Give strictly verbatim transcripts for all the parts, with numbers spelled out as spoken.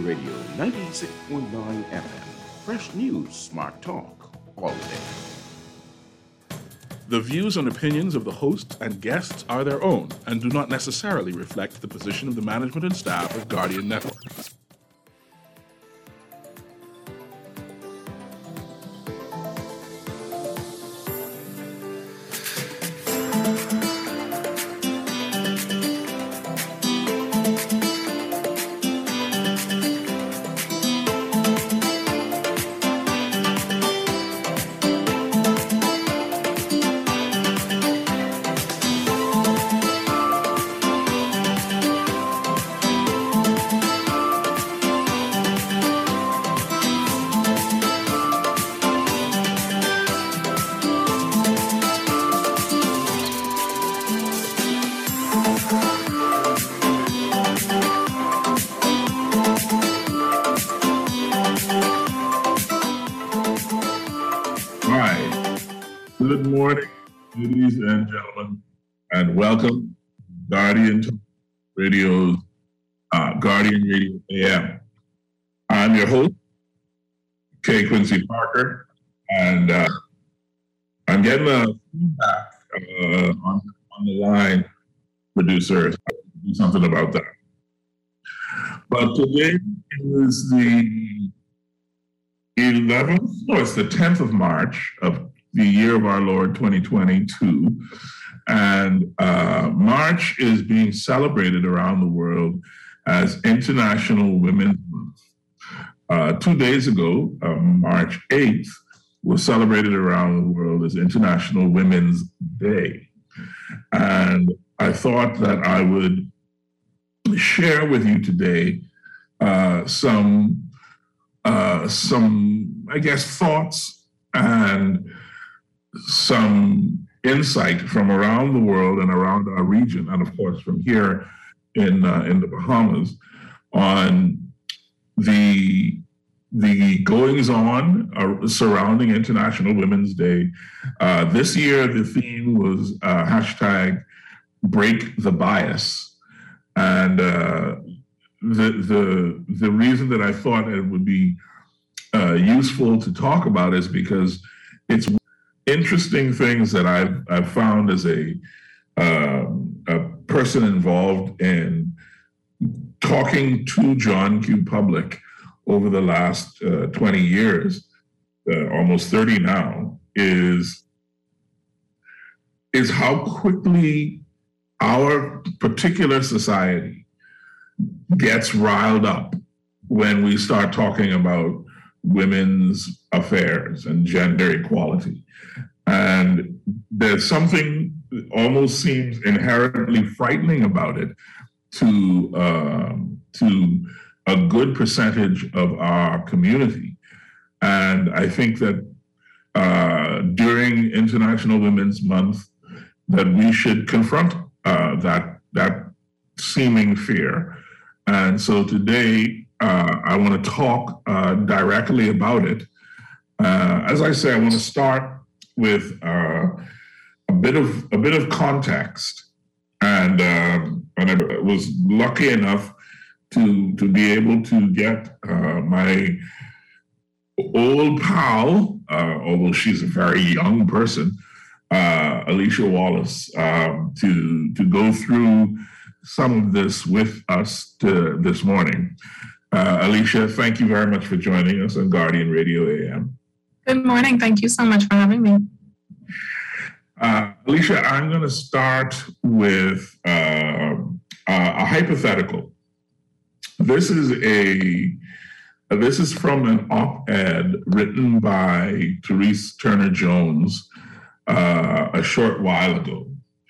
Guardian Radio ninety-six point nine F M. Fresh news, smart talk, all day. The views and opinions of the hosts and guests are their own and do not necessarily reflect the position of the management and staff of Guardian Network. Good morning, ladies and gentlemen, and welcome to Guardian Radio's uh, Guardian Radio A M. I'm your host, K. Quincy Parker, and uh, I'm getting a feedback uh, on, on the line, producer. I'll do something about that. But today is the eleventh, no, it's the tenth of March of the year of our Lord twenty twenty-two. And uh, March is being celebrated around the world as International Women's Month. Uh, two days ago, uh, March eighth, was celebrated around the world as International Women's Day. And I thought that I would share with you today uh, some, uh, some, I guess, thoughts and some insight from around the world and around our region, and of course from here in uh, in the Bahamas, on the the goings on uh, surrounding International Women's Day. Uh, this year, the theme was uh, hashtag Break the Bias, and uh, the the the reason that I thought it would be uh, useful to talk about is because it's interesting things that I've, I've found as a, um, a person involved in talking to John Q. Public over the last uh, twenty years, uh, almost thirty now, is, is how quickly our particular society gets riled up when we start talking about women's affairs and gender equality. And there's something that almost seems inherently frightening about it to, um, to a good percentage of our community. And I think that uh, during International Women's Month, that we should confront uh, that, that seeming fear. And so today, uh, I want to talk uh, directly about it. Uh, as I say, I want to start with uh, a bit of a bit of context, and um, and I was lucky enough to to be able to get uh, my old pal, uh, although she's a very young person, uh, Alicia Wallace, um, to to go through some of this with us to, this morning. Uh, Alicia, thank you very much for joining us on Guardian Radio A M. Good morning. Thank you so much for having me. Uh, Alicia, I'm going to start with uh, a hypothetical. This is a this is from an op-ed written by Therese Turner Jones uh, a short while ago,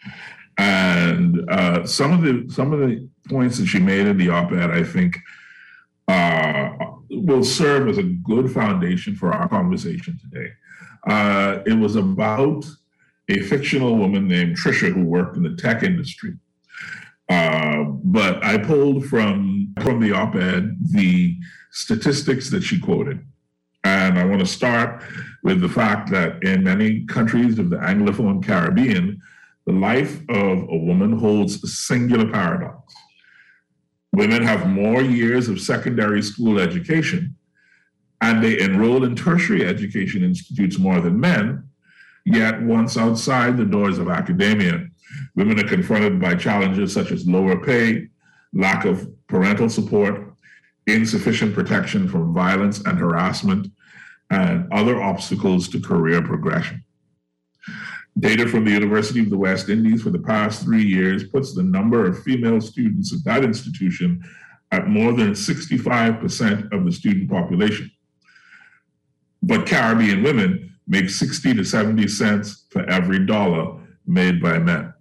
and uh, some of the some of the points that she made in the op-ed, I think, uh, will serve as a good foundation for our conversation today. Uh, it was about a fictional woman named Trisha who worked in the tech industry. Uh, but I pulled from, from the op-ed the statistics that she quoted. And I want to start with the fact that in many countries of the Anglophone Caribbean, the life of a woman holds a singular paradox. Women have more years of secondary school education, and they enroll in tertiary education institutes more than men. Yet once outside the doors of academia, women are confronted by challenges such as lower pay, lack of parental support, insufficient protection from violence and harassment, and other obstacles to career progression. Data from the University of the West Indies for the past three years puts the number of female students at that institution at more than sixty-five percent of the student population. But Caribbean women make sixty to seventy cents for every dollar made by men.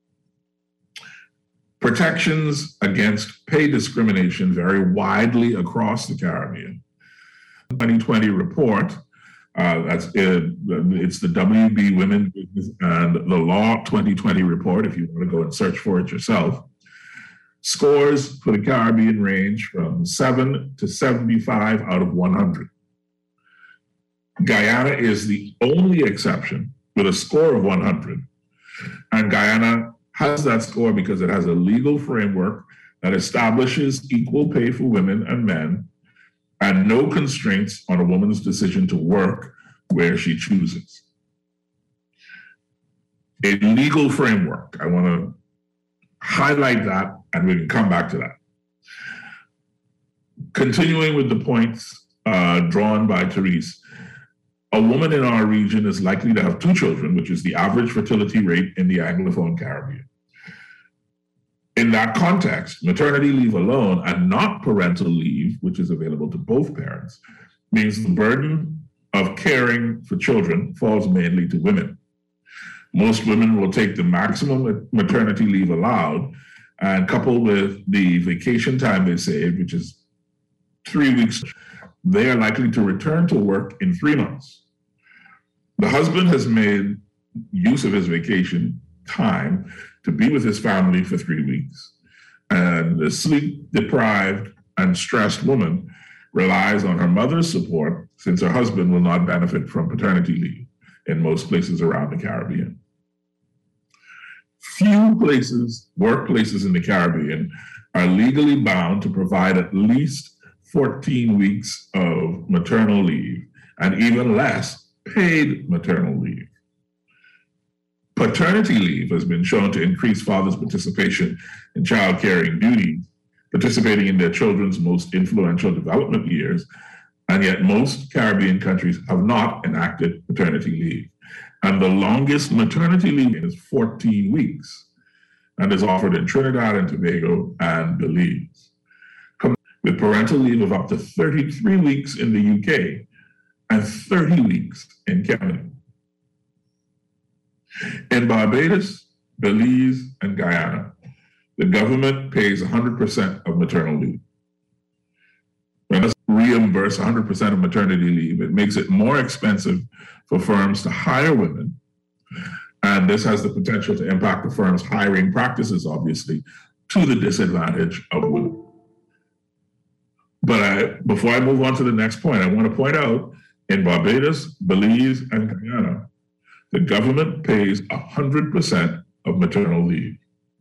Protections against pay discrimination vary widely across the Caribbean. The twenty twenty report, uh, that's it, it's the W B Women and the Law twenty twenty report, if you want to go and search for it yourself, scores for the Caribbean range from seven to seventy-five out of one hundred. Guyana is the only exception with a score of one hundred, and Guyana has that score because it has a legal framework that establishes equal pay for women and men and no constraints on a woman's decision to work where she chooses. A legal framework. I want to highlight that, and we can come back to that. Continuing with the points uh, drawn by Therese, a woman in our region is likely to have two children, which is the average fertility rate in the Anglophone Caribbean. In that context, maternity leave alone and not parental leave, which is available to both parents, means the burden of caring for children falls mainly to women. Most women will take the maximum maternity leave allowed, and coupled with the vacation time they save, which is three weeks, they are likely to return to work in three months. The husband has made use of his vacation time to be with his family for three weeks. And the sleep-deprived and stressed woman relies on her mother's support since her husband will not benefit from paternity leave in most places around the Caribbean. Few places, workplaces in the Caribbean, are legally bound to provide at least fourteen weeks of maternal leave and even less paid maternal leave. Paternity leave has been shown to increase fathers' participation in child-caring duties, participating in their children's most influential development years, and yet most Caribbean countries have not enacted paternity leave. And the longest maternity leave is fourteen weeks and is offered in Trinidad and Tobago and Belize, with parental leave of up to thirty-three weeks in the U K and thirty weeks in Canada. In Barbados, Belize, and Guyana, the government pays one hundred percent of maternal leave. When it reimburse one hundred percent of maternity leave, it makes it more expensive for firms to hire women, and this has the potential to impact the firm's hiring practices, obviously, to the disadvantage of women. But I, before I move on to the next point, I want to point out, in Barbados, Belize, and Guyana, the government pays one hundred percent of maternal leave.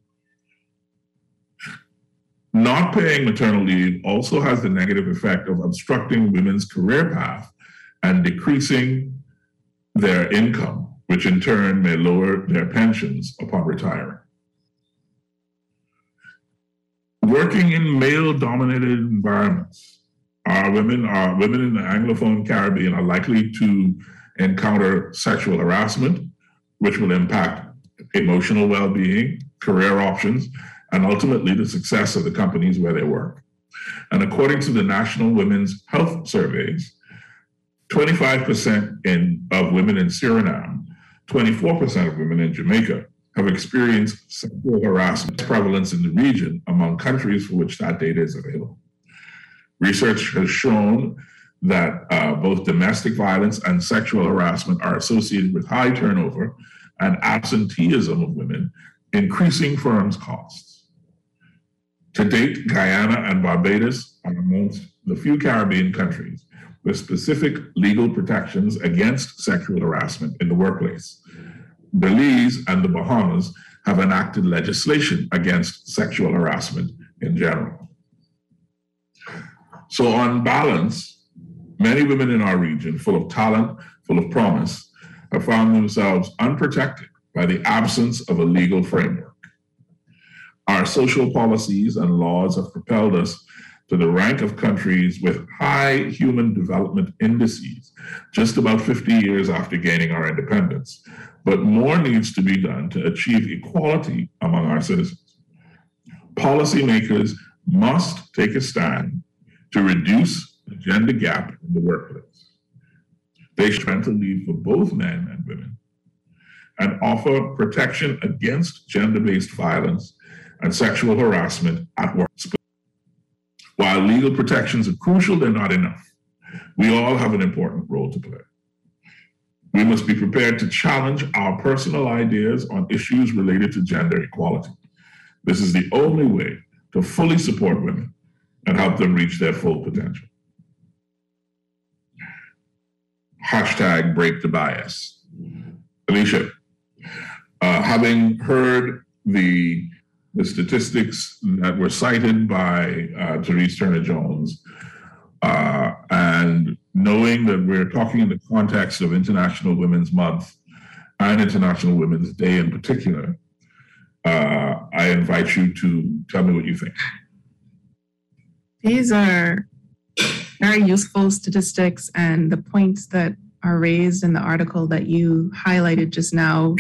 Not paying maternal leave also has the negative effect of obstructing women's career path and decreasing their income, which in turn may lower their pensions upon retiring. Working in male-dominated environments, our women, our women in the Anglophone Caribbean are likely to encounter sexual harassment, which will impact emotional well-being, career options, and ultimately the success of the companies where they work. And according to the National Women's Health Surveys, twenty-five percent in, of women in Suriname, twenty-four percent of women in Jamaica have experienced sexual harassment prevalence in the region among countries for which that data is available. Research has shown that uh, both domestic violence and sexual harassment are associated with high turnover and absenteeism of women, increasing firms' costs. To date, Guyana and Barbados are amongst the few Caribbean countries with specific legal protections against sexual harassment in the workplace. Belize and the Bahamas have enacted legislation against sexual harassment in general. So on balance, many women in our region, full of talent, full of promise, have found themselves unprotected by the absence of a legal framework. Our social policies and laws have propelled us to the rank of countries with high human development indices just about fifty years after gaining our independence. But more needs to be done to achieve equality among our citizens. Policymakers must take a stand to reduce the gender gap in the workplace. They should try to lead for both men and women and offer protection against gender-based violence and sexual harassment at work. While legal protections are crucial, they're not enough. We all have an important role to play. We must be prepared to challenge our personal ideas on issues related to gender equality. This is the only way to fully support women and help them reach their full potential. Hashtag break the bias. Alicia, uh, having heard the, the statistics that were cited by uh, Therese Turner-Jones, uh, and knowing that we're talking in the context of International Women's Month and International Women's Day in particular, uh, I invite you to tell me what you think. These are very useful statistics, and the points that are raised in the article that you highlighted just now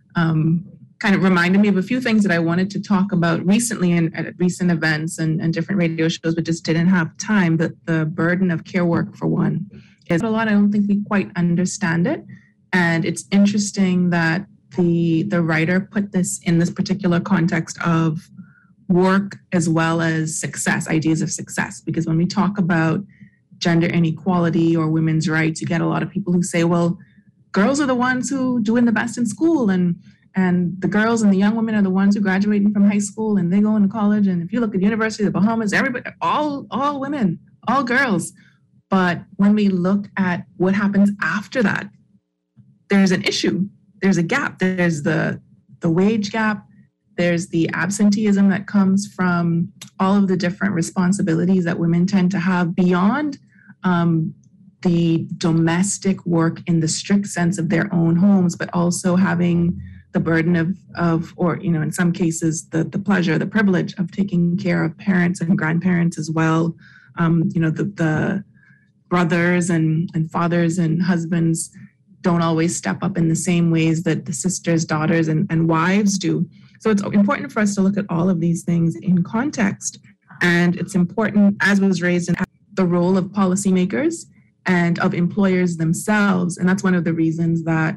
um, kind of reminded me of a few things that I wanted to talk about recently in, at recent events and, and different radio shows, but just didn't have time. The, the burden of care work, for one, is a lot. I don't think we quite understand it. And it's interesting that the, the writer put this in this particular context of work as well as success, ideas of success. Because when we talk about gender inequality or women's rights, you get a lot of people who say, well, girls are the ones who doing the best in school, and and the girls and the young women are the ones who graduating from high school and they go into college. And if you look at the University of the Bahamas, everybody, all, all women, all girls. But when we look at what happens after that, there's an issue. There's a gap. There's the, the wage gap. There's the absenteeism that comes from all of the different responsibilities that women tend to have beyond um, the domestic work in the strict sense of their own homes, but also having the burden of, of, or, you know, in some cases, the, the pleasure, the privilege of taking care of parents and grandparents as well. Um, you know, the, the brothers and, and fathers and husbands don't always step up in the same ways that the sisters, daughters, and, and wives do. So it's important for us to look at all of these things in context. And it's important, as was raised, in the role of policymakers and of employers themselves. And that's one of the reasons that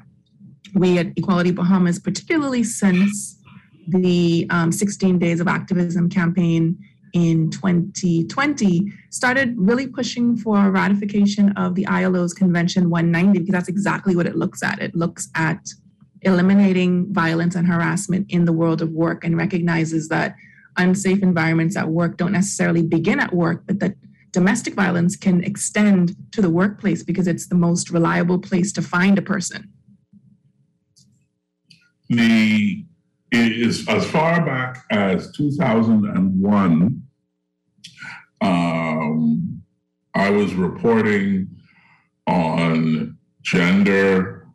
we at Equality Bahamas, particularly since the um, sixteen Days of Activism campaign in twenty twenty, started really pushing for ratification of the I L O's Convention one ninety, because that's exactly what it looks at. It looks at eliminating violence and harassment in the world of work and recognizes that unsafe environments at work don't necessarily begin at work, but that domestic violence can extend to the workplace because it's the most reliable place to find a person. The it is as far back as two thousand one, um, I was reporting on gender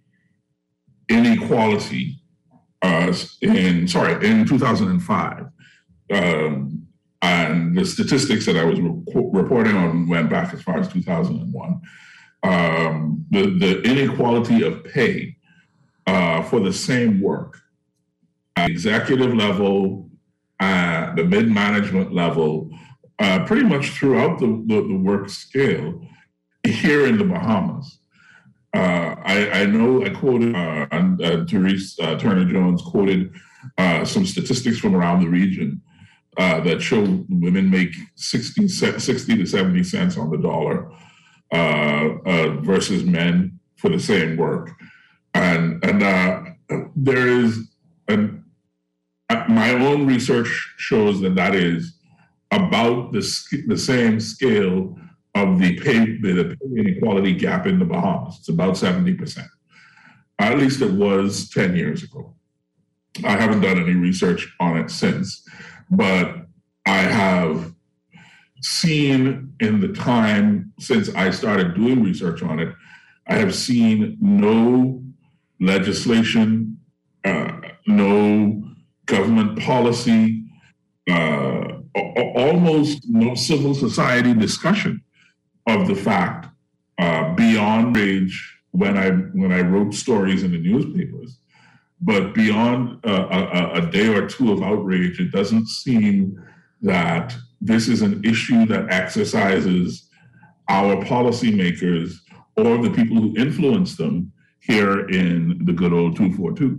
inequality uh, in, sorry, in two thousand five. Um, and the statistics that I was re- reporting on went back as far as two thousand one. Um, the, the inequality of pay uh, for the same work at executive level, at the mid-management level, uh, pretty much throughout the, the, the work scale here in the Bahamas. Uh, I, I know I quoted, uh, and uh, Therese uh, Turner-Jones quoted uh, some statistics from around the region uh, that show women make sixty, sixty to seventy cents on the dollar uh, uh, versus men for the same work. And, and uh, there is, an, my own research shows that that is about the, the same scale of the pay, the pay inequality gap in the Bahamas. It's about seventy percent. At least it was ten years ago. I haven't done any research on it since, but I have seen in the time since I started doing research on it, I have seen no legislation, uh, no government policy, uh, almost no civil society discussion of the fact uh, beyond rage when I when I wrote stories in the newspapers. But beyond uh, a, a day or two of outrage, it doesn't seem that this is an issue that exercises our policymakers or the people who influence them here in the good old two forty-two.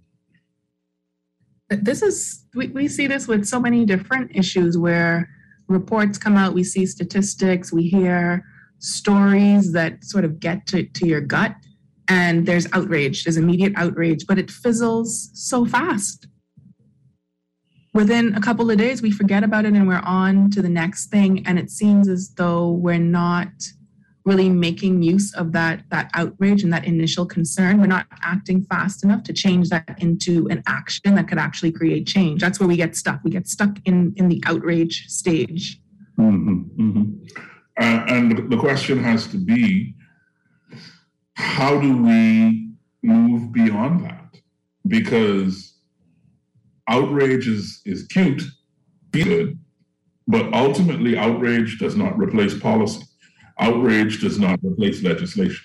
This is, we, we see this with so many different issues where reports come out, we see statistics, we hear stories that sort of get to, to your gut, and there's outrage, there's immediate outrage, but it fizzles so fast. Within a couple of days, we forget about it and we're on to the next thing, and it seems as though we're not really making use of that, that outrage and that initial concern. We're not acting fast enough to change that into an action that could actually create change. That's where we get stuck. We get stuck in, in the outrage stage. Mm-hmm, mm-hmm. Uh, and the question has to be, how do we move beyond that? Because outrage is, is cute, good, but ultimately outrage does not replace policy. Outrage does not replace legislation.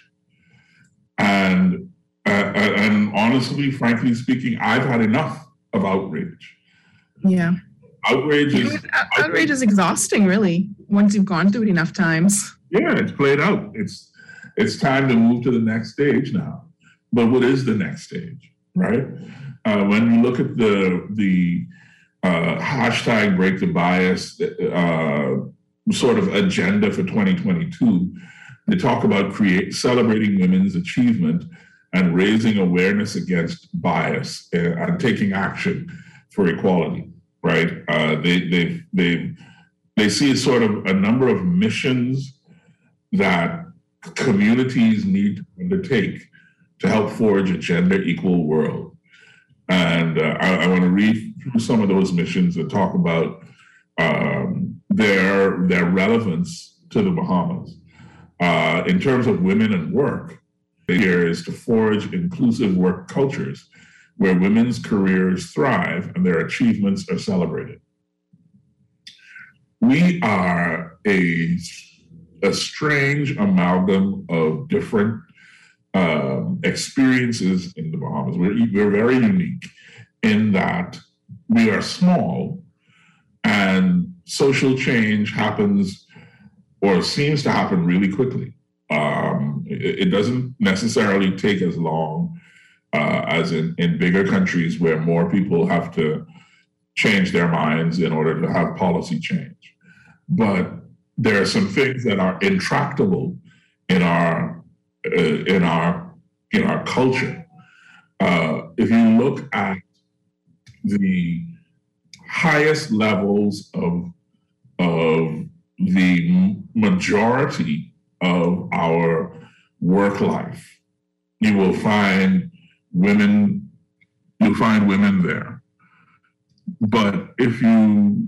And, uh, and honestly, frankly speaking, I've had enough of outrage. Yeah. Outrage is... Outrage, outrage is exhausting, really, once you've gone through it enough times. Yeah, it's played out. It's it's time to move to the next stage now. But what is the next stage, right? Uh, when you look at the, the uh, hashtag break the bias uh, sort of agenda for twenty twenty-two, they talk about create, celebrating women's achievement and raising awareness against bias and, and taking action for equality, right? Uh, they, they, they, they see sort of a number of missions that communities need to undertake to help forge a gender equal world. And uh, I, I want to read through some of those missions and talk about um, their, their relevance to the Bahamas. Uh, in terms of women and work, here is to forge inclusive work cultures where women's careers thrive and their achievements are celebrated. We are a, a strange amalgam of different um, experiences in the Bahamas. We're, we're very unique in that we are small and social change happens or seems to happen really quickly. Um, it, it doesn't necessarily take as long uh, as in, in bigger countries where more people have to change their minds in order to have policy change. But there are some things that are intractable in our uh, in our in our culture. Uh, if you look at the highest levels of of the majority of our work life, you will find women. You'll find women there. But if you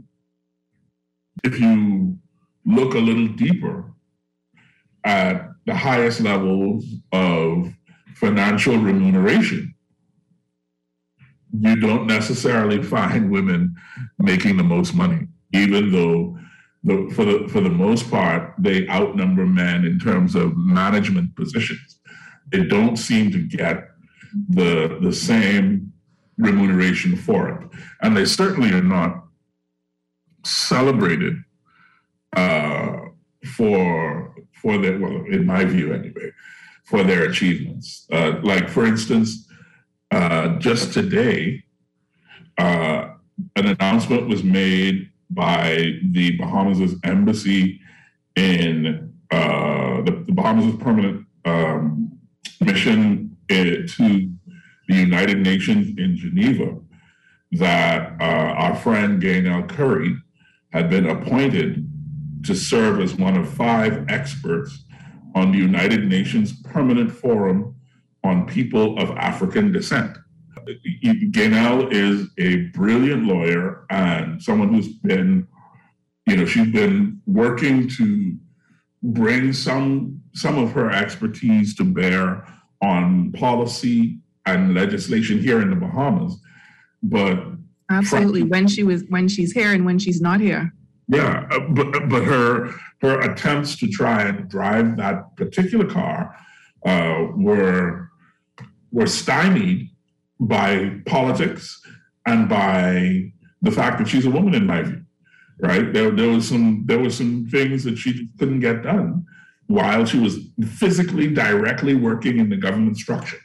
if you look a little deeper at the highest levels of financial remuneration, you don't necessarily find women making the most money, even though the, for the for the most part, they outnumber men in terms of management positions. They don't seem to get the, the same remuneration for it. And they certainly are not celebrated uh, for for their, well, in my view anyway, for their achievements. Uh, like, for instance, uh, just today, uh, an announcement was made by the Bahamas' embassy in uh, the, the Bahamas' permanent um, mission to the United Nations in Geneva that uh, our friend Gaynell Curry had been appointed to serve as one of five experts on the United Nations Permanent Forum on People of African Descent. Gaynell is a brilliant lawyer and someone who's been you know, she's been working to bring some some of her expertise to bear on policy and legislation here in the Bahamas. But absolutely, from, when she was when she's here and when she's not here. Yeah, but but her her attempts to try and drive that particular car uh, were were stymied by politics and by the fact that she's a woman, in my view. Right, there there was some there were some things that she couldn't get done while she was physically directly working in the government structure.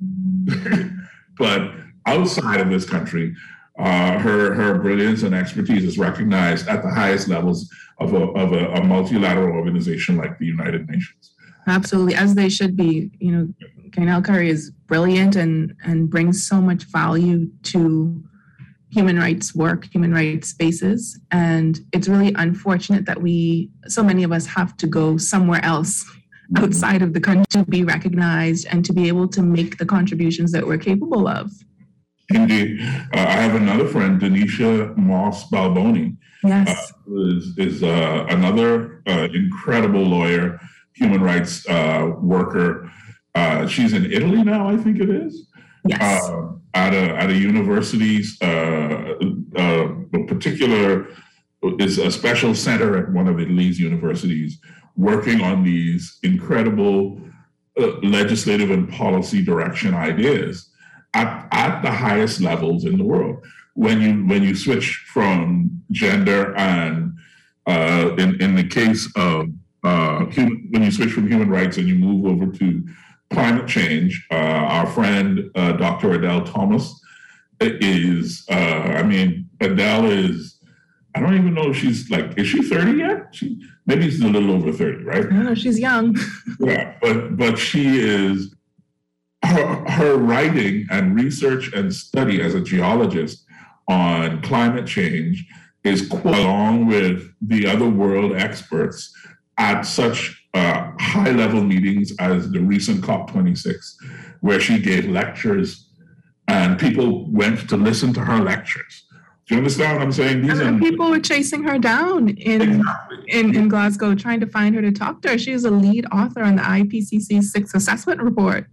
But outside of this country, uh, her her brilliance and expertise is recognized at the highest levels of a of a, a multilateral organization like the United Nations. Absolutely, as they should be. You know, Kainal Curry is brilliant and and brings so much value to human rights work, human rights spaces. And it's really unfortunate that we, so many of us have to go somewhere else outside of the country to be recognized and to be able to make the contributions that we're capable of. Indeed. Uh, I have another friend, Denisha Moss Balboni. Yes. Uh, is is uh, another uh, incredible lawyer, human rights uh, worker. Uh, she's in Italy now, I think it is. Yes. Uh, at a at a university's uh, uh, a particular is a special center at one of Italy's universities, working on these incredible uh, legislative and policy direction ideas at, at the highest levels in the world. When you when you switch from gender and uh, in in the case of uh, human, when you switch from human rights and you move over to climate change, uh, our friend, uh, Doctor Adele Thomas is, uh, I mean, Adele is, I don't even know if she's like, is she thirty yet? She, maybe she's a little over thirty, right? No, she's young. Yeah, but but she is, her, her writing and research and study as a geologist on climate change is quite, along with the other world experts at such Uh, high-level meetings as the recent COP twenty-six, where she gave lectures and people went to listen to her lectures. Do you understand what I'm saying? These and are, people were chasing her down in, exactly. in in Glasgow, trying to find her to talk to her. She is a lead author on the I P C C's sixth assessment report.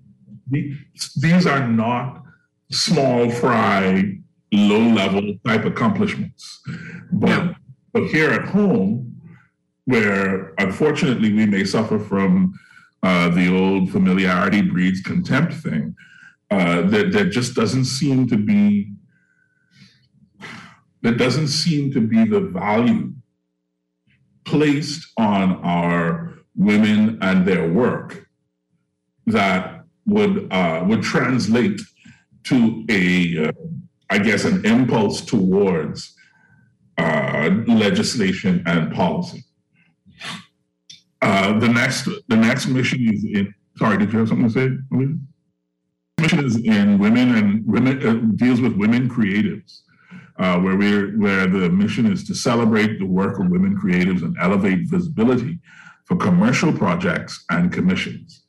These are not small fry, low-level type accomplishments. But, yeah. but here at home, where unfortunately we may suffer from uh, the old familiarity breeds contempt thing, uh, that, that just doesn't seem to be, that doesn't seem to be the value placed on our women and their work that would uh, would translate to a, uh, I guess, an impulse towards uh, legislation and policy. Uh, the next, the next mission is in. Sorry, did you have something to say? The mission is in women and women uh, deals with women creatives, uh, where we where the mission is to celebrate the work of women creatives and elevate visibility for commercial projects and commissions.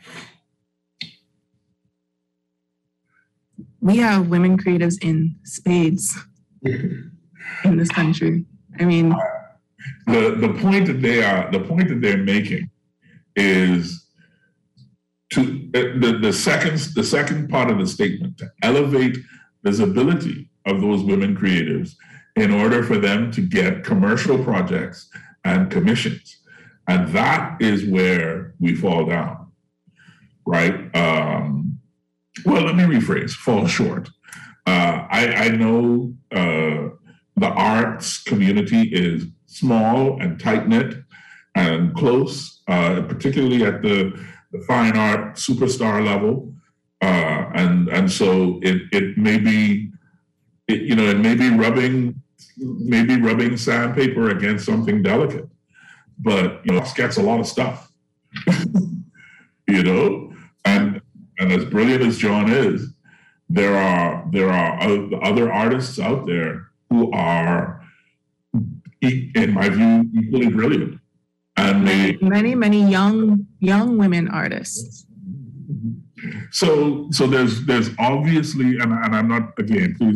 We have women creatives in spades in this country. I mean. Uh, The the point that they are the point that they're making is to the, the second the second part of the statement, to elevate visibility of those women creatives in order for them to get commercial projects and commissions. And that is where we fall down, right? Um, well, let me rephrase, fall short. Uh, I, I know uh, the arts community is small and tight-knit and close, uh, particularly at the, the fine art superstar level. Uh, and and so it it may be, it, you know, it may be rubbing, maybe rubbing sandpaper against something delicate, but, you know, it gets a lot of stuff, you know? And and as brilliant as John is, there are, there are other artists out there who are, in my view, equally brilliant. And they, many, many young young women artists. So so there's there's obviously, and, and I'm not, again, please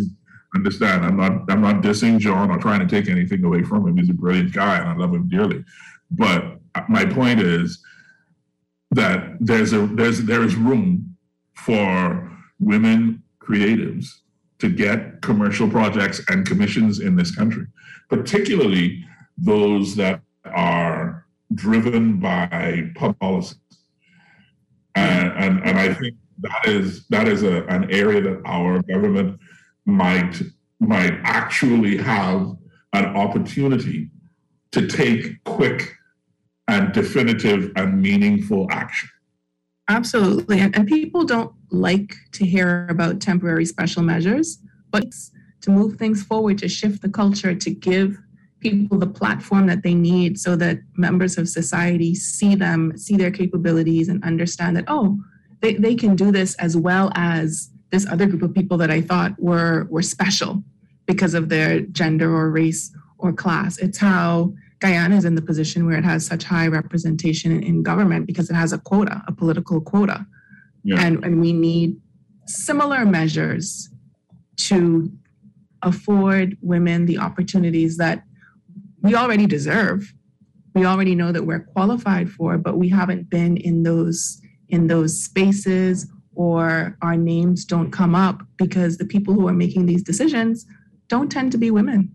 understand. I'm not. I'm not dissing John or trying to take anything away from him. He's a brilliant guy, and I love him dearly. But my point is that there's a there's there is room for women creatives to get commercial projects and commissions in this country, particularly those that are driven by public policy. And, and, and I think that is that is a, an area that our government might might actually have an opportunity to take quick and definitive and meaningful action. Absolutely. And, and people don't like to hear about temporary special measures, but to move things forward, to shift the culture, to give people the platform that they need so that members of society see them, see their capabilities and understand that, oh, they, they can do this as well as this other group of people that I thought were, were special because of their gender or race or class. It's how Guyana is in the position where it has such high representation in, in government because it has a quota, a political quota. Yeah. And, and we need similar measures to afford women the opportunities that we already deserve. We already know that we're qualified for, but we haven't been in those in those spaces, or our names don't come up because the people who are making these decisions don't tend to be women.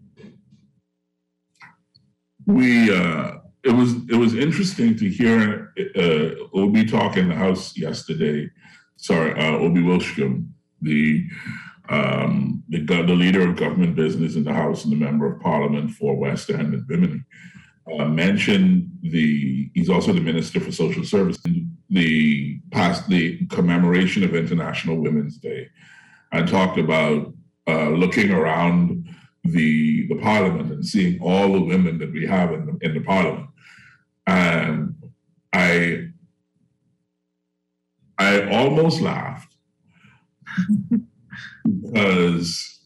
We uh, it was it was interesting to hear uh, Obi talk in the House yesterday. Sorry, uh, Obi Wilshcombe, the um, the, the leader of government business in the House and the member of Parliament for West End and Bimini, uh, mentioned the. He's also the Minister for Social Services. The past the commemoration of International Women's Day, and talked about uh, looking around the the Parliament and seeing all the women that we have in the, in the Parliament, and I I almost laughed because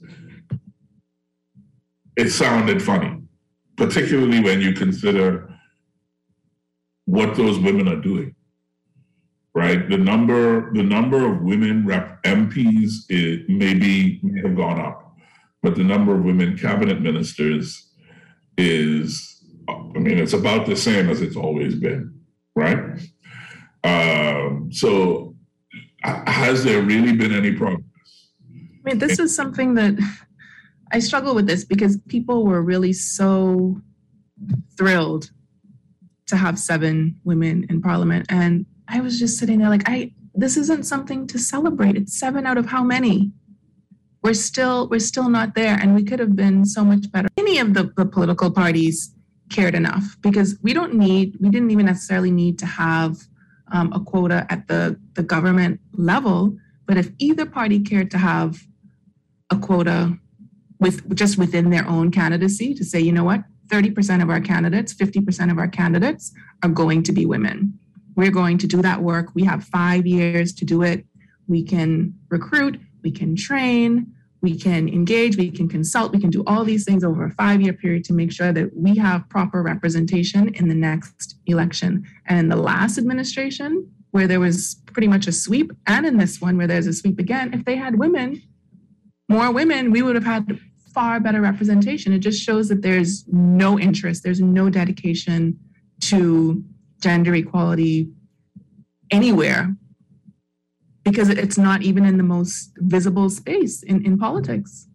it sounded funny, particularly when you consider what those women are doing. Right, the number the number of women rep M Ps it maybe may have gone up, but the number of women cabinet ministers is, I mean, it's about the same as it's always been, right? Um, so, has there really been any progress? I mean, this is something that I struggle with this because people were really so thrilled to have seven women in Parliament, and I was just sitting there like, I this isn't something to celebrate. It's seven out of how many? We're still we're still not there, and we could have been so much better. Any of the, the political parties cared enough, because we don't need we didn't even necessarily need to have um, a quota at the, the government level. But if either party cared to have a quota with just within their own candidacy to say, you know what, thirty percent of our candidates, fifty percent of our candidates are going to be women. We're going to do that work. We have five years to do it. We can recruit, we can train, we can engage, we can consult, we can do all these things over a five-year period to make sure that we have proper representation in the next election. And in the last administration, where there was pretty much a sweep, and in this one where there's a sweep again, if they had women, more women, we would have had far better representation. It just shows that there's no interest, there's no dedication to gender equality anywhere, because it's not even in the most visible space in, in politics.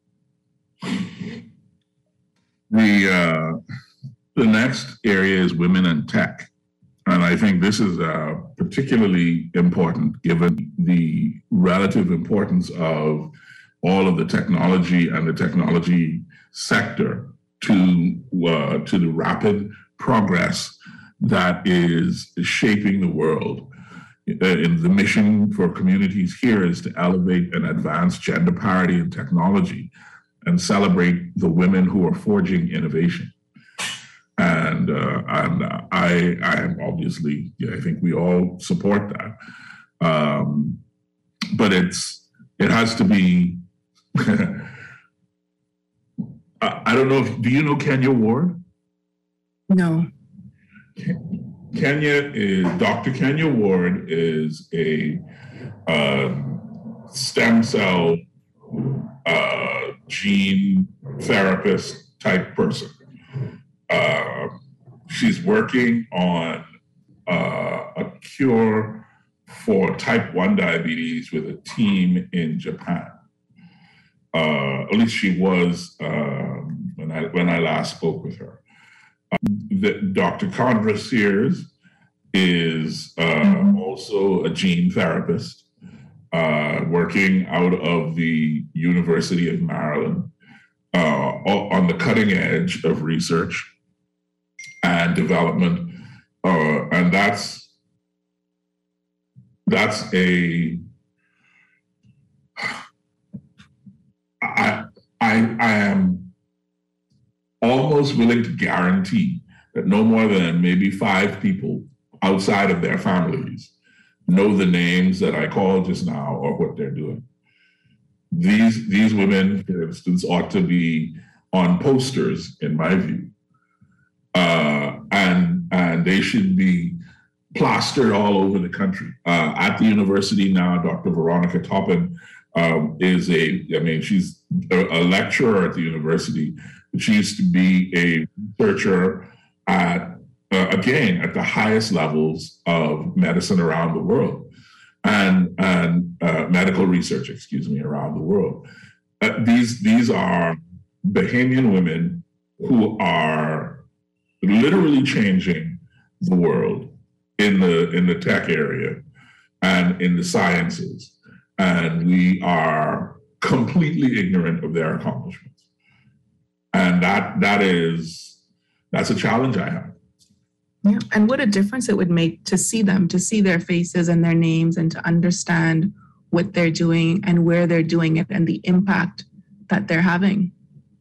The uh, the next area is women in tech. And I think this is uh, particularly important given the relative importance of all of the technology and the technology sector to, uh, to the rapid progress that is shaping the world. And the mission for communities here is to elevate and advance gender parity in technology and celebrate the women who are forging innovation. And, uh, and I, I am obviously, yeah, I think we all support that. Um, but it's it has to be. I, I don't know if do you know Kenya Ward? No. Kenya is Doctor Kenya Ward is a um, stem cell uh, gene therapist type person. Uh, she's working on uh, a cure for type one diabetes with a team in Japan. Uh, at least she was um, when I when I last spoke with her. Um, the, Doctor Condra Sears is uh, mm-hmm. also a gene therapist, uh, working out of the University of Maryland uh, on the cutting edge of research and development, uh, and that's that's a I, I, I am almost willing to guarantee that no more than maybe five people outside of their families know the names that I called just now or what they're doing. These, these women, for instance, ought to be on posters, in my view. Uh, and, and they should be plastered all over the country. Uh, at the university now, Doctor Veronica Toppin um, is a, I mean, she's a, a lecturer at the university, but she used to be a researcher at, uh, again, at the highest levels of medicine around the world and, and uh, medical research, excuse me, around the world. Uh, these, these are Bahamian women who are literally changing the world in the in the tech area and in the sciences, and we are completely ignorant of their accomplishments, and that that is that's a challenge I have. Yeah, and what a difference it would make to see them, to see their faces and their names, and to understand what they're doing and where they're doing it and the impact that they're having.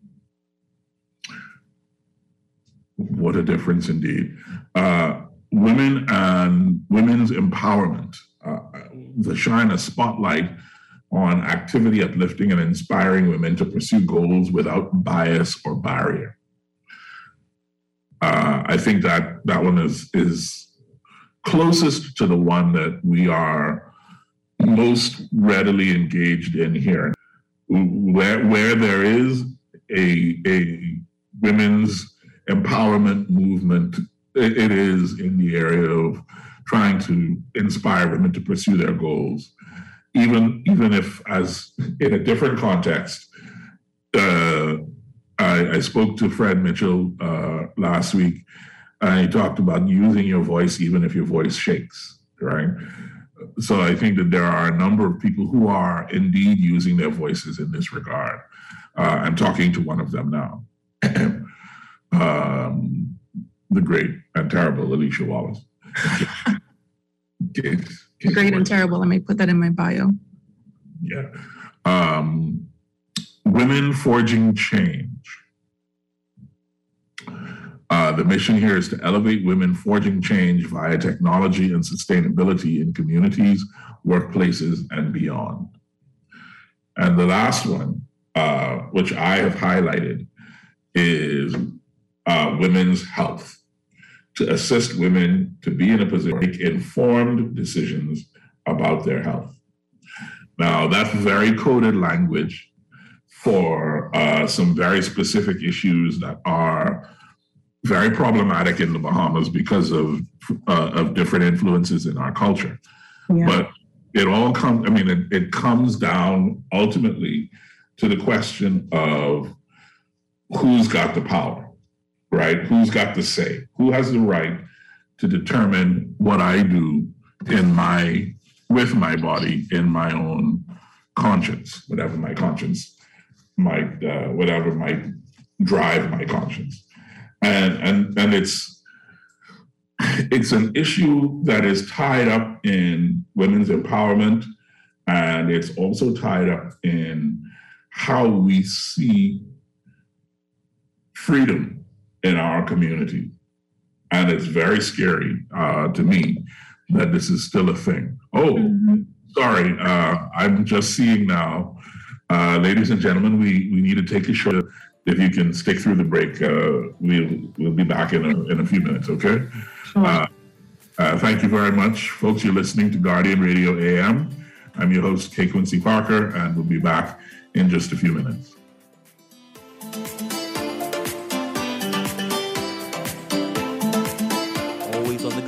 What a difference indeed. Uh, Women and women's empowerment, uh, the shine a spotlight on activity uplifting and inspiring women to pursue goals without bias or barrier. Uh, I think that that one is, is closest to the one that we are most readily engaged in here. Where, where there is a, a women's empowerment movement, it is in the area of trying to inspire women to pursue their goals, even even if, as in a different context. Uh, I, I spoke to Fred Mitchell uh, last week, and he talked about using your voice even if your voice shakes, right? So I think that there are a number of people who are indeed using their voices in this regard. Uh, I'm talking to one of them now. um, the great and terrible Alicia Wallace. Case, case great and terrible. I may put that in my bio. Yeah. Um, women forging change. Uh, the mission here is to elevate women forging change via technology and sustainability in communities, workplaces, and beyond. And the last one, uh, which I have highlighted, is uh, women's health. To assist women to be in a position to make informed decisions about their health. Now, that's very coded language for uh, some very specific issues that are very problematic in the Bahamas because of uh, of different influences in our culture. Yeah. But it all comes, I mean, it, it comes down ultimately to the question of who's got the power. Right? Who's got the say? Who has the right to determine what I do in my, with my body, in my own conscience, whatever my conscience might, uh, whatever might drive my conscience. And, and, and it's, it's an issue that is tied up in women's empowerment, and it's also tied up in how we see freedom in our community. And it's very scary uh, to me that this is still a thing. Oh, mm-hmm. sorry, uh, I'm just seeing now. Uh, ladies and gentlemen, we, we need to take a short, if you can stick through the break, uh, we'll, we'll be back in a, in a few minutes, okay? Sure. Uh, uh, thank you very much, folks. You're listening to Guardian Radio A M. I'm your host, Kay Quincy Parker, and we'll be back in just a few minutes.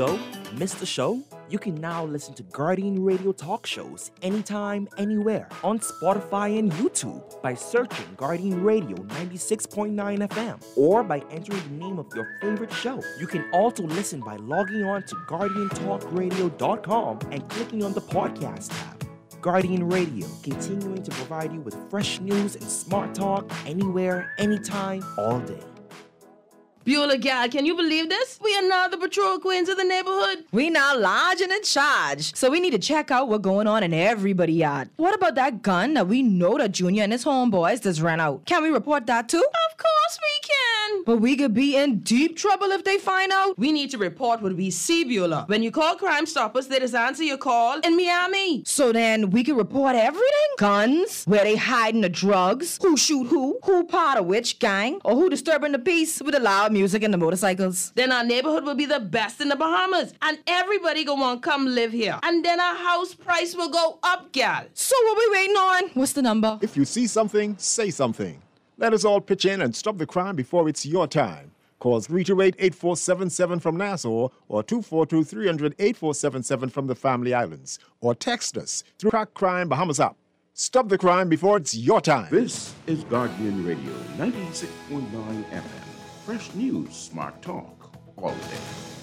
ago? Missed the show? You can now listen to Guardian Radio talk shows anytime, anywhere on Spotify and YouTube by searching Guardian Radio ninety-six point nine F M or by entering the name of your favorite show. You can also listen by logging on to guardian talk radio dot com and clicking on the podcast tab. Guardian Radio, continuing to provide you with fresh news and smart talk anywhere, anytime, all day. Beulah gal, can you believe this? We are now the patrol queens of the neighborhood. We now large and in charge. So we need to check out what's going on in everybody's yard. What about that gun that we know that Junior and his homeboys just ran out? Can we report that too? Of course we can. But we could be in deep trouble if they find out. We need to report what we see, Beulah. When you call Crime Stoppers, they just answer your call in Miami. So then we can report everything? Guns, where they hiding the drugs, who shoot who, who part of which gang, or who disturbing the peace with the loud music and the motorcycles. Then our neighborhood will be the best in the Bahamas, and everybody gonna want to come live here. And then our house price will go up, gal. So what we waiting on? What's the number? If you see something, say something. Let us all pitch in and stop the crime before it's your time. Call three two eight, eight four seven seven from Nassau or two four two, three hundred, eight four seven seven from the Family Islands. Or text us through Crack Crime Bahamas app. Stop the crime before it's your time. This is Guardian Radio ninety-six point nine F M. Fresh news, smart talk, all day.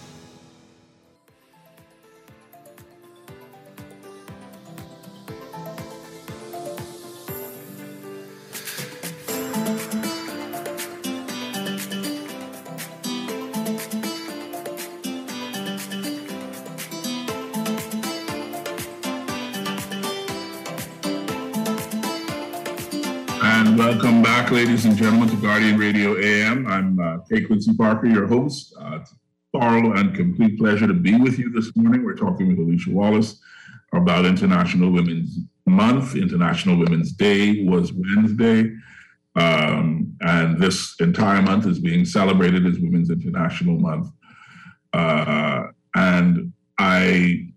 And welcome back, ladies and gentlemen, to Guardian Radio A M. I'm uh, K. Quincy Parker, your host. Uh, it's a thorough and complete pleasure to be with you this morning. We're talking with Alicia Wallace about International Women's Month. International Women's Day was Wednesday, um, and this entire month is being celebrated as Women's International Month. Uh, and I,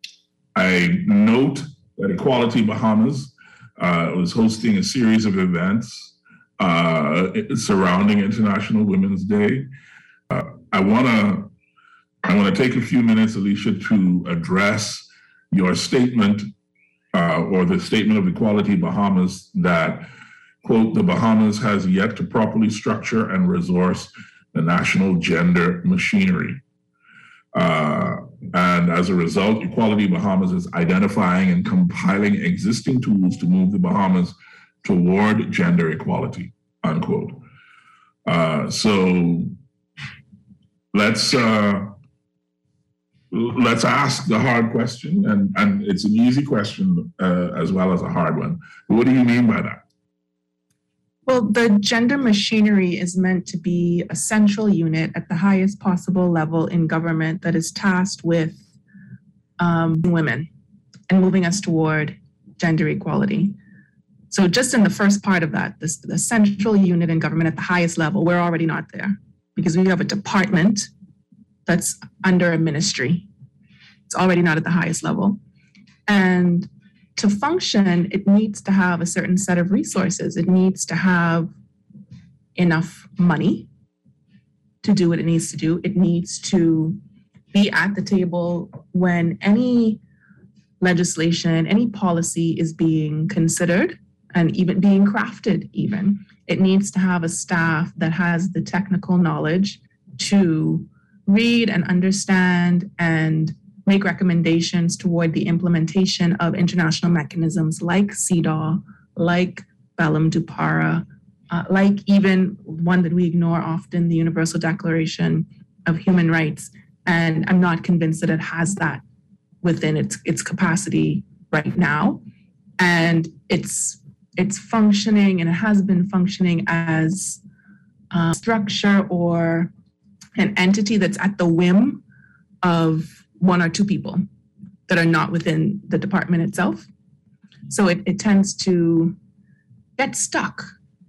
I note that Equality Bahamas Uh, was hosting a series of events uh, surrounding International Women's Day. Uh, I want to I want to take a few minutes, Alicia, to address your statement uh, or the statement of Equality Bahamas that, quote, the Bahamas has yet to properly structure and resource the national gender machinery. Uh, and as a result, Equality Bahamas is identifying and compiling existing tools to move the Bahamas toward gender equality, unquote. Uh, so let's uh, let's ask the hard question, and, and it's an easy question uh, as well as a hard one. What do you mean by that? Well, the gender machinery is meant to be a central unit at the highest possible level in government that is tasked with um, women and moving us toward gender equality. So just in the first part of that, this, the central unit in government at the highest level, we're already not there because we have a department that's under a ministry. It's already not at the highest level. And to function, it needs to have a certain set of resources. It needs to have enough money to do what it needs to do. It needs to be at the table when any legislation, any policy is being considered and even being crafted even. It needs to have a staff that has the technical knowledge to read and understand and make recommendations toward the implementation of international mechanisms like C E D A W, like Bellum du Para, uh, like even one that we ignore often, the Universal Declaration of Human Rights. And I'm not convinced that it has that within its its capacity right now. And it's it's functioning, and it has been functioning as a structure or an entity that's at the whim of one or two people that are not within the department itself. So it, it tends to get stuck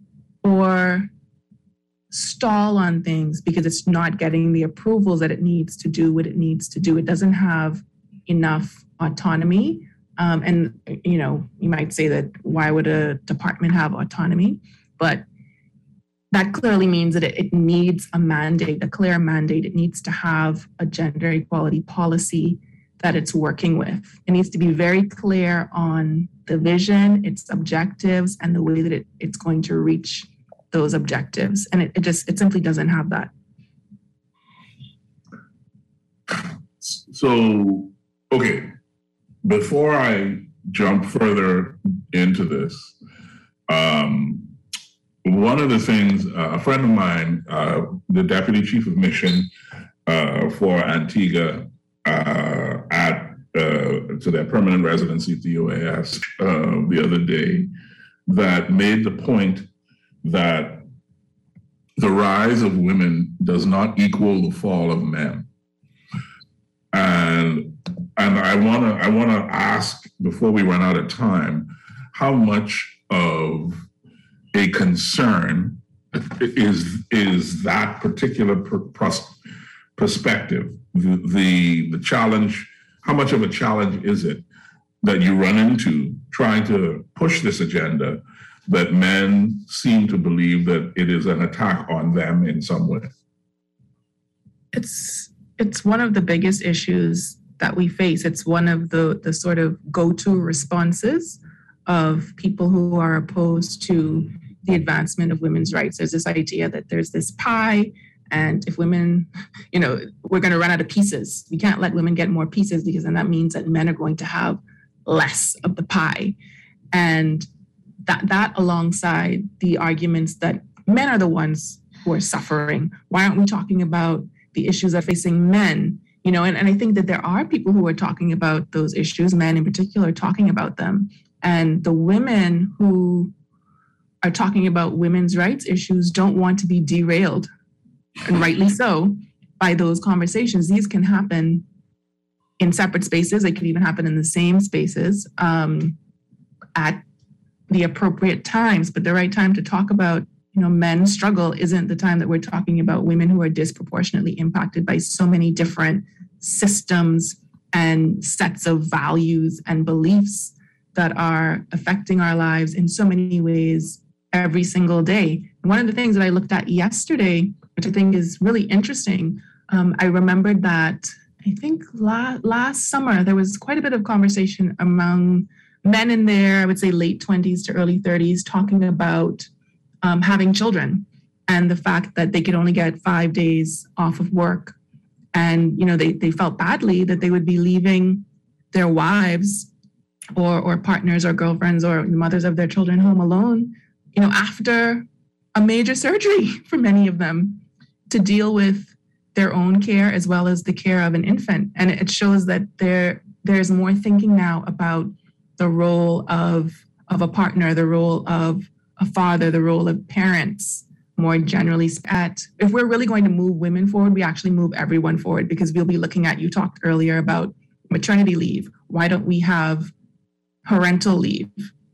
or stall on things because it's not getting the approvals that it needs to do what it needs to do. It doesn't have enough autonomy. Um, and, you know, you might say that why would a department have autonomy? But that clearly means that it, it needs a mandate, a clear mandate. It needs to have a gender equality policy that it's working with. It needs to be very clear on the vision, its objectives, and the way that it, it's going to reach those objectives. And it, it just, it simply doesn't have that. So, okay, before I jump further into this, um, one of the things, uh, a friend of mine, uh, the deputy chief of mission uh, for Antigua uh, at uh, to their permanent residency at the U A S uh, the other day, that made the point that the rise of women does not equal the fall of men. And and I wanna I wanna ask, before we run out of time, how much of a concern is is that particular pers- perspective, the, the the challenge, how much of a challenge is it that you run into trying to push this agenda that men seem to believe that it is an attack on them in some way? It's it's one of the biggest issues that we face. It's one of the, the sort of go-to responses of people who are opposed to the advancement of women's rights. There's this idea that there's this pie, and if women, you know, we're going to run out of pieces. We can't let women get more pieces, because then that means that men are going to have less of the pie. And that that alongside the arguments that men are the ones who are suffering. Why aren't we talking about the issues that are facing men? You know, and, and I think that there are people who are talking about those issues, men in particular, talking about them. And the women who are talking about women's rights issues don't want to be derailed, and rightly so, by those conversations. These can happen in separate spaces. They could even happen in the same spaces um, at the appropriate times. But the right time to talk about, you know, men's struggle isn't the time that we're talking about women who are disproportionately impacted by so many different systems and sets of values and beliefs that are affecting our lives in so many ways every single day. And one of the things that I looked at yesterday, which I think is really interesting, um, I remembered that I think la- last summer there was quite a bit of conversation among men in their, I would say, late twenties to early thirties, talking about um, having children and the fact that they could only get five days off of work. And, you know, they, they felt badly that they would be leaving their wives or, or partners or girlfriends or the mothers of their children home alone, you know, after a major surgery for many of them to deal with their own care as well as the care of an infant. And it shows that there there's more thinking now about the role of, of a partner, the role of a father, the role of parents, more generally. At, if we're really going to move women forward, we actually move everyone forward, because we'll be looking at, you talked earlier about maternity leave. Why don't we have parental leave?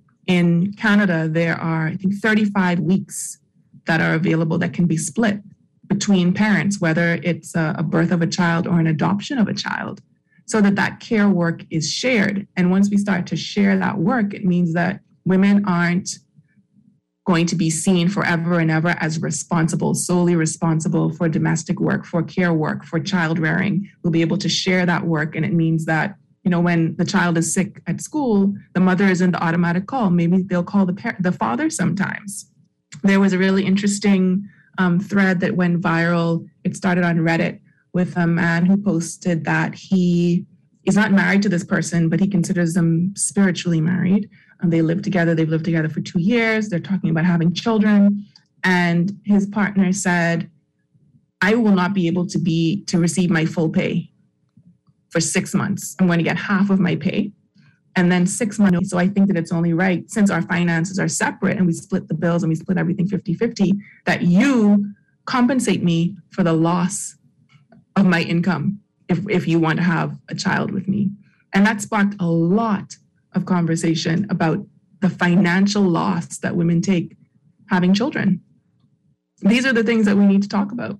In Canada, there are, I think, thirty-five weeks that are available that can be split between parents, whether it's a, a birth of a child or an adoption of a child, so that that care work is shared. And once we start to share that work, it means that women aren't going to be seen forever and ever as responsible, solely responsible for domestic work, for care work, for child rearing. We'll be able to share that work. And it means that, you know, when the child is sick at school, the mother isn't the automatic call. Maybe they'll call the par- the father sometimes. There was a really interesting um, thread that went viral. It started on Reddit with a man who posted that he is not married to this person, but he considers them spiritually married. And they live together. They've lived together for two years. They're talking about having children. And his partner said, I will not be able to be to receive my full pay for six months. I'm going to get half of my pay and then six months. So I think that it's only right, since our finances are separate and we split the bills and we split everything fifty-fifty, that you compensate me for the loss of my income if, if you want to have a child with me. And that sparked a lot of conversation about the financial loss that women take having children. These are the things that we need to talk about.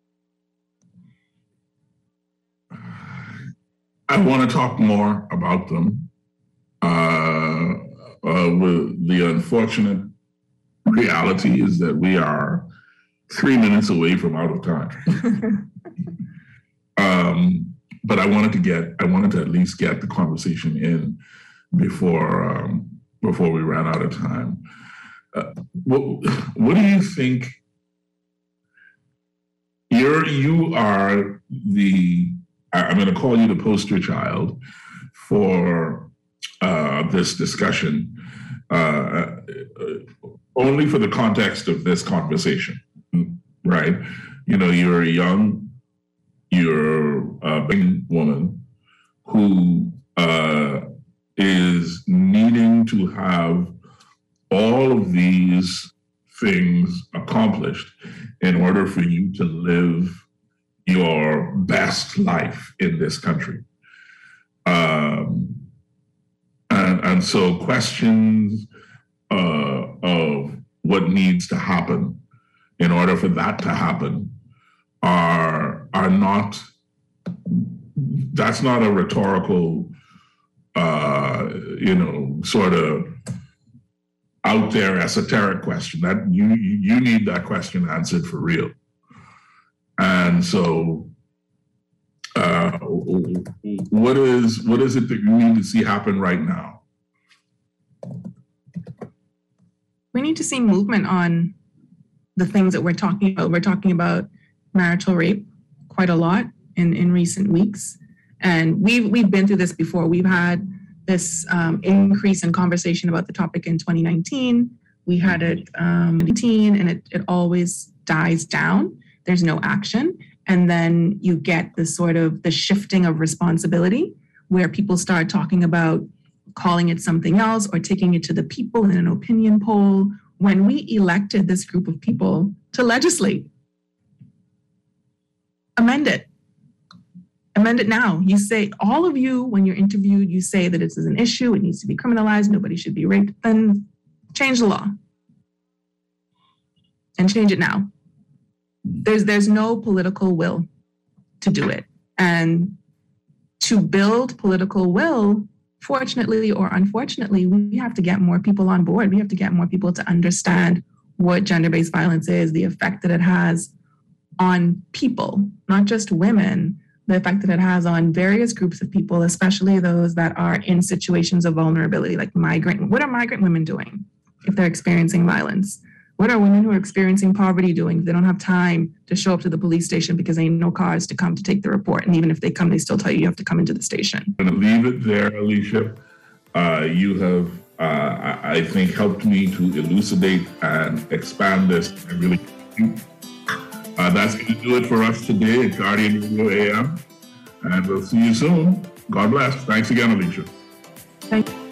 I want to talk more about them. Uh, uh, with the unfortunate reality is that we are three minutes away from out of time. um, but I wanted to get, I wanted to at least get the conversation in before um, before we ran out of time. Uh, what, what do you think? You're, you are the, I'm going to call you the poster child for uh, this discussion, uh, only for the context of this conversation, right? You know, you're a young, you're a big woman who uh, is needing to have all of these things accomplished in order for you to live your best life in this country. Um, and, and so questions uh, of what needs to happen in order for that to happen are, are not, that's not a rhetorical, uh, you know, sort of out there esoteric question. That you you need that question answered for real. And so, uh, what is what is it that you need to see happen right now? We need to see movement on the things that we're talking about. We're talking about marital rape quite a lot in, in recent weeks. And we've, we've been through this before. We've had this um, increase in conversation about the topic in twenty nineteen. We had it um, in eighteen, and it, it always dies down. There's no action. And then you get this sort of the shifting of responsibility where people start talking about calling it something else or taking it to the people in an opinion poll when we elected this group of people to legislate. Amend it. Amend it now. You say, all of you, when you're interviewed, you say that this is an issue, it needs to be criminalized, nobody should be raped, then change the law. And change it now. There's, there's no political will to do it. And to build political will, fortunately or unfortunately, we have to get more people on board. We have to get more people to understand what gender-based violence is, the effect that it has on people, not just women, the effect that it has on various groups of people, especially those that are in situations of vulnerability, like migrant. What are migrant women doing if they're experiencing violence? What are women who are experiencing poverty doing if they don't have time to show up to the police station because there ain't no cars to come to take the report? And even if they come, they still tell you you have to come into the station. I'm going to leave it there, Alicia. Uh, you have, uh, I think, helped me to elucidate and expand this. I really thank you. Uh, that's going to do it for us today at Guardian Radio A M. And we'll see you soon. God bless. Thanks again, Alicia. Thank you.